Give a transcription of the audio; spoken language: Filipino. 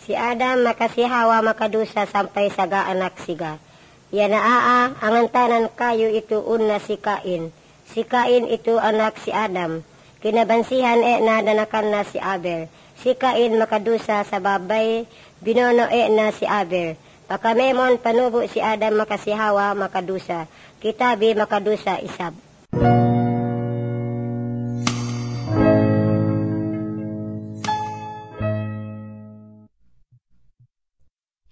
Si Adam makasi Hawa makadusa sampay sa gaanak siga. Yan ang tanan kayo ito una si Cain. Si Cain ito anak si Adam. Kinabansihan nadanakan na si Abel. Si Cain makadusa sa babay, binono na si Abel. Pakamemon panubo si Adam makasi Hawa makadusa. Kitabi makadusa isab.